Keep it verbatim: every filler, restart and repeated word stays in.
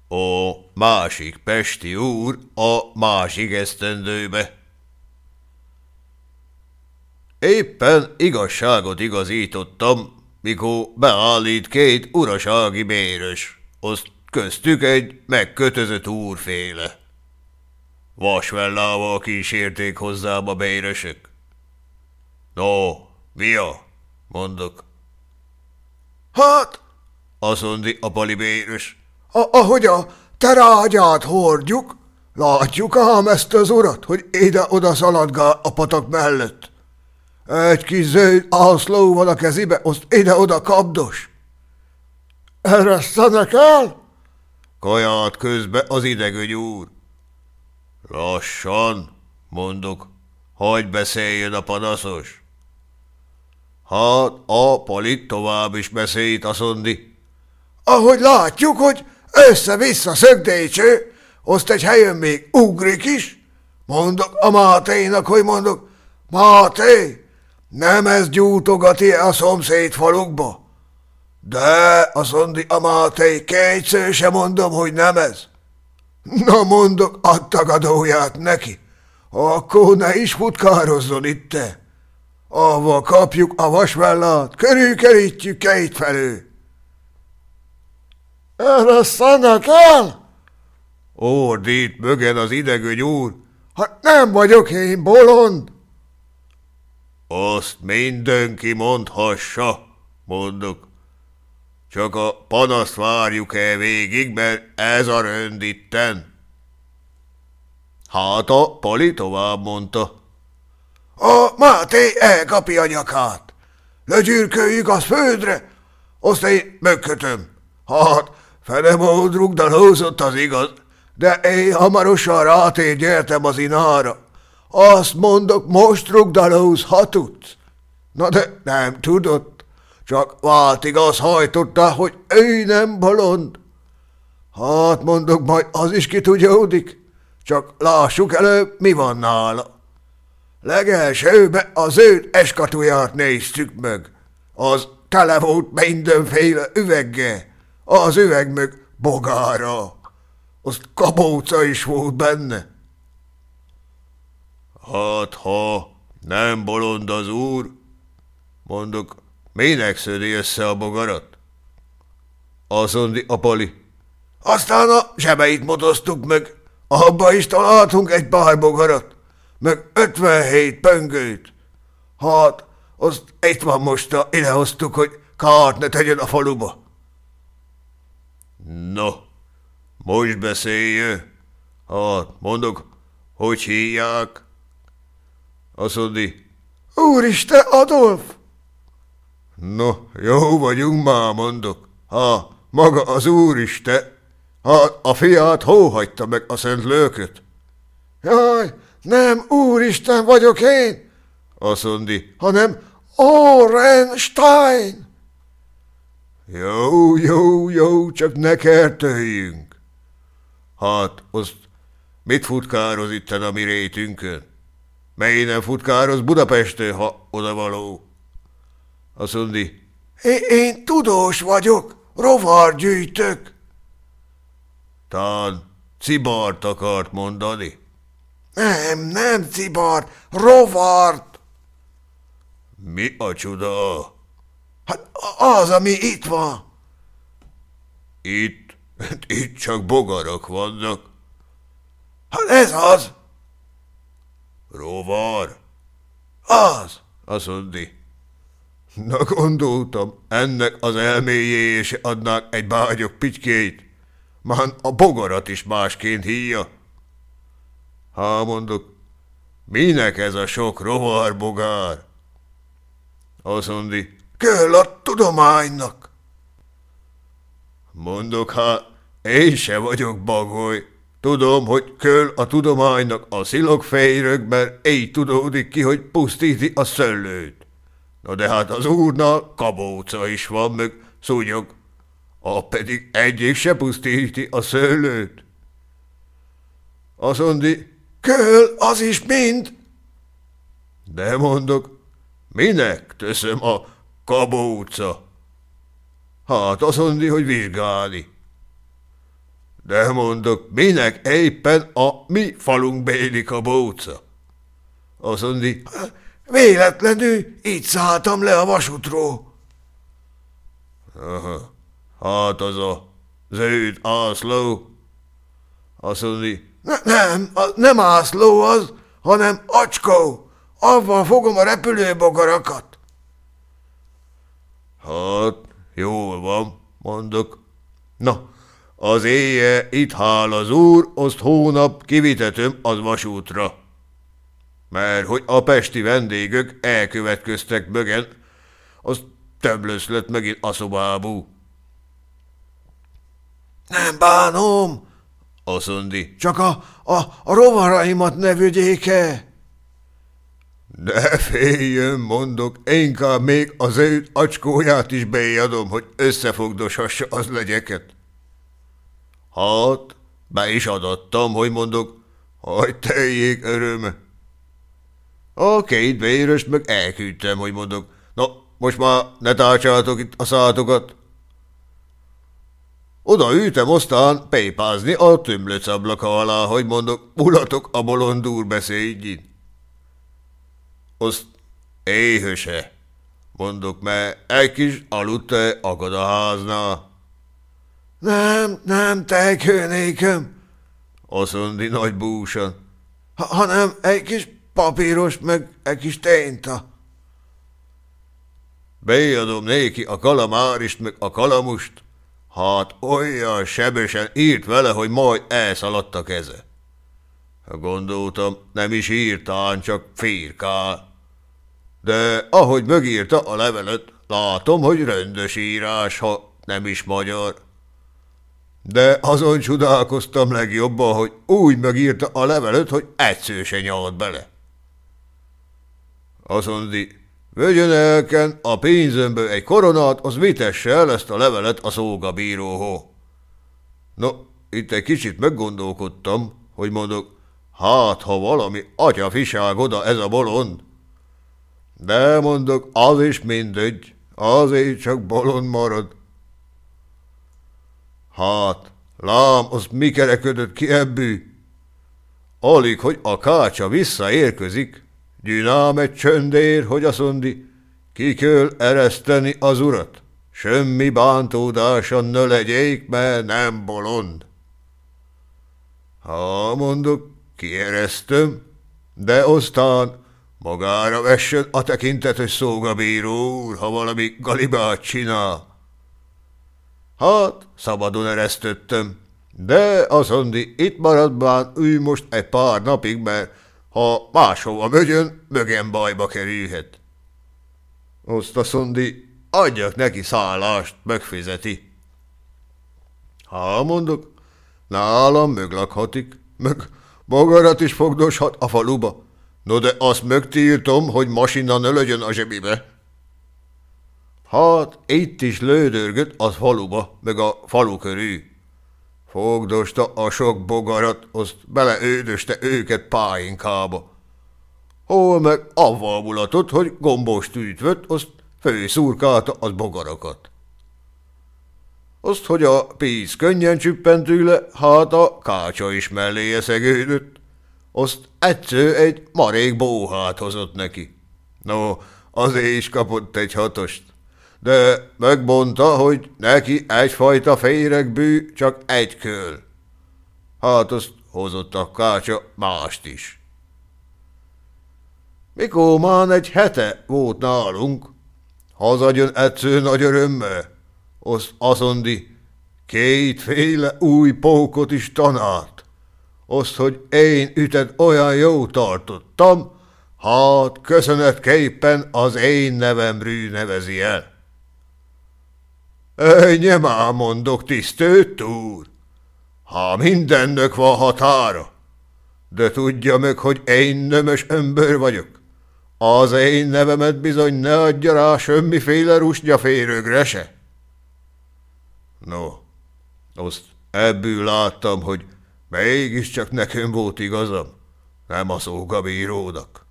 A másik pesti úr a másik esztendőbe. Éppen igazságot igazítottam, mikor beállít két urasági bérös, azt köztük egy megkötözött úrféle. Vasvellával kísérték hozzám a bérösök. No, mi a? Mondok. Hát, azt mondi a pali bérös. A- ahogy a terágyát hordjuk, látjuk ám ezt az urat, hogy ide-oda szaladgál a patak mellett. Egy kis zöld ászló van a kezibe, azt ide-oda kapdos. Eresztenek el? Kajált közbe az idegöny úr. Lassan, mondok, hagyj beszéljön a panaszos. Hát a pali tovább is beszélt, azt mondi. Ahogy látjuk, hogy össze-vissza szögdécső, azt egy helyen még ugrik is. Mondok a Máténak, hogy mondok, Máté, nem ez gyújtogat-e a szomszéd falukba? De, azt mondi a Máté, kétszer se mondom, hogy nem ez. Na mondok, add tagadóját neki, akkor ne is futkározzon itte. Avval kapjuk a vasvellát, körülkerítjük két felől. Eresztenek el? Ordít mögen az idegöny úr. Hát nem vagyok én bolond. Azt mindenki mondhassa, mondok. Csak a panaszt várjuk el végig, mert ez a rönd itten. Hát a pali tovább mondta. A Máté elkapja a nyakát. Legyűrköljük az földre, azt én megkötöm. Hát, fenemód rugdalózott az igaz, de én hamarosan rátér gyertem az inára. Azt mondok, most rugdalóz, ha tudsz. Na de nem tudott, csak váltig az hajtotta, hogy ő nem bolond. Hát mondok, majd az is kitudjódik, csak lássuk előbb, mi van nála. Legelsőbe az ő eskatuját néztük meg. Az tele volt mindenféle üveggel, az üveg meg bogára. Azt kabóca is volt benne. Hát, ha nem bolond az úr, mondok, minek szödi össze a bogarat? Azt mondi a pali. Aztán a zsebeit motoztuk meg, abba is találtunk egy pár bogarat, meg ötvenhét pöngőt. Hát, azt itt van most, idehoztuk, hogy kárt ne tegyen a faluba. No, most beszéljön. Hát, mondok, hogy hívják? Azt mondi. Úristen, Adolf! No, jó vagyunk már, mondok. Ha, maga az úristen, hát a fiát hó hagyta meg a szent lőköt? Jaj, nem úristen vagyok én, Azt mondi. hanem Orenstein. Jó, jó, jó, csak ne kertöljünk. Hát, azt mit futkároz itten a mi rétünkön? Mely nem futkároz Budapestől, ha odavaló? Azt mondi. Én, én tudós vagyok, rovargyűjtök. Tán cibart akart mondani. Nem, nem cibart, rovart. Mi a csuda? Hát az, ami itt van. Itt, itt csak bogarak vannak. Hát ez az. Rovar? Az. Azt mondi. Na gondoltam, ennek az elméjéjé se adnák egy bágyok pitykét. Már a bogarat is másként hívja. Há, mondok, minek ez a sok rovarbogár? Azt mondi. Kell a tudománynak. Mondok, hát én se vagyok bagoly. Tudom, hogy kell a tudománynak a szilagfejrög, mert így tudódik ki, hogy pusztíti a szöllőt. Na de hát az úrnál kabóca is van, meg szúnyog. A pedig egyik se pusztíti a szőlőt. Azt mondi. Kell az is mind. De mondok, minek teszem a kabóca? Hát azt mondi, hogy vizsgálni. De mondok, minek éppen a mi falunk bélik a bóca? Azt mondja, véletlenül így szálltam le a vasútról. Aha, hát az a zöld ászló. Azt mondja, Ne, nem, az nem ászló az, hanem acskó. Avval fogom a repülőbogarakat. Hát, jól van, mondok. Na, az éje itt hál az úr, azt hónap kivitetöm az vasútra. Mert hogy a pesti vendégök elkövetkeztek mögen, az több lett megint a szobábú. Nem bánom, Azt mondi, csak a, a, a rovaraimat ne vögyék-e. ne féljön, mondok, inkább még az ő acskóját is beadom, hogy összefogdoshassa az legyeket. Hát, be is adattam, hogy mondok, hogy teljék öröme. A két véröst meg elküldtem, hogy mondok, na, most már ne tárcsátok itt a szátokat. Oda ültem aztán pépázni a tömlöc ablaka alá, hogy mondok, mulatok a bolond úr beszédjén. Azt éhöse, mondok, mert egy kis aludt-e akad a háznál. Nem, nem tehetőnékem, Azt mondi nagy búsan. ha, hanem egy kis papíros, meg egy kis ténta. Beadom néki a kalamárist, meg a kalamust. Hát olyan sebesen írt vele, hogy majd elszaladt a keze. Gondoltam, nem is írtán, csak firkál. De ahogy megírta a levelet, látom, hogy röndös írás, ha nem is magyar. De azon csodálkoztam legjobban, hogy úgy megírta a levelet, hogy egyszer se nyalt bele. Azt mondi, vegyön elken a pénzömből egy koronát, az vitesse el ezt a levelet a szógabíróhoz. No, itt egy kicsit meggondolkodtam, hogy mondok, hát ha valami atyafiság oda ez a bolond. De mondok, az is mindegy, azért csak bolond marad. Hát, lám, az mi kereködött ki ebből? Alig, hogy a kácsa visszaérkezik, gyűnám egy csöndér, hogy azt mondi, ki kell ereszteni az urat. Semmi bántódása ne legyék, mert nem bolond. Ha mondok, kieresztem, de aztán magára vessen a tekintetes szógabíró úr, ha valami galibát csinál. Hát, szabadon eresztettem, de azt mondi, itt maradván ülj most egy pár napig, mert ha máshova mögyön, mögen bajba kerülhet. Azt azt mondi, adjak neki szállást, megfizeti. Ha mondok, nálam möglakhatik, meg bogarat is fogdoshat a faluba. No de azt megtiltom, hogy masina ne legyen a zsebibe. Hát itt is lődörgött az faluba, meg a falu körül. Fogdosta a sok bogarat, azt beleődöste őket páinkába. Hol meg avval mulatott, hogy gombos tűtvött, azt főszurkálta az bogarakat. Azt, hogy a pénz könnyen csüppent tőle, hát a kácsa is melléje szegődött. Azt egyszer egy marék bóhát hozott neki. No, azért is kapott egy hatost. De megmondta, hogy neki egyfajta féregbű, csak egy köl. Hát azt hozott a kácsa mást is. Mikor már egy hete volt nálunk, hazajön egyszer nagy örömmel, azt azt mondi, kétféle új pókot is tanált. Azt, hogy én ütet olyan jó tartottam, hát köszönetképpen az én nevemrű nevezi el. Ennyi már mondok, tisztelt úr, ha mindennek van határa, de tudja meg, hogy én nömös ember vagyok. Az én nevemet bizony ne adja rá semmiféle rusnyaférögre se. No, azt ebből láttam, hogy mégiscsak nekem volt igazam, nem a szógabírónak.